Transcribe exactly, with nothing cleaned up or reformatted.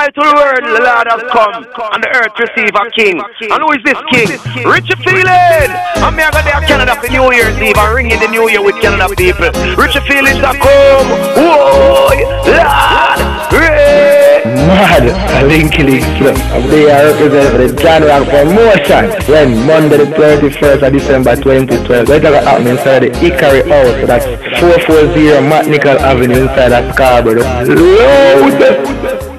Joy to the world, the Lord has come, and the earth receive a king. And who is this king? Richie Feeling. And me I got there Canada for New Year's Eve and ringing the New Year with Canada people. Richie Feelings are come. Whoa, Lord, Ray. Mad, a Linky Link Club. They are representing the John Rock promotion when Monday the thirty-first of December twenty twelve. We're going to happen inside the Ikari House. So that's four forty Matt Nicol Avenue inside of Scarborough. Load!